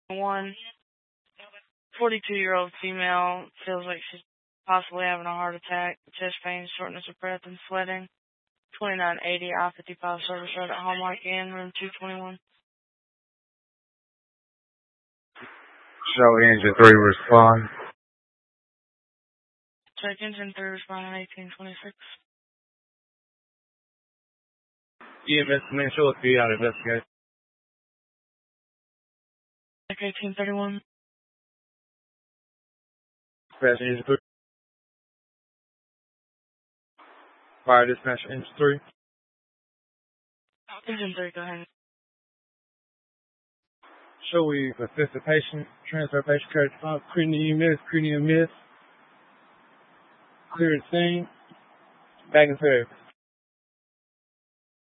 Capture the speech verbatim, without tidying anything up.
One forty-two-year-old female feels like she's possibly having a heart attack, chest pain, shortness of breath, and sweating. twenty-nine eighty I fifty-five Service Road at Hallmark Inn, room two twenty-one. Show engine three respond. Check engine three responding eighteen twenty-six. E M S command, show us be out investigate. Check eighteen thirty-one. Dispatch engine three. Fire dispatch engine three. Engine three, go ahead. Show we assist the patient, transfer patient care to five, cranium miss, cranium miss. Clear the scene. Back and forth.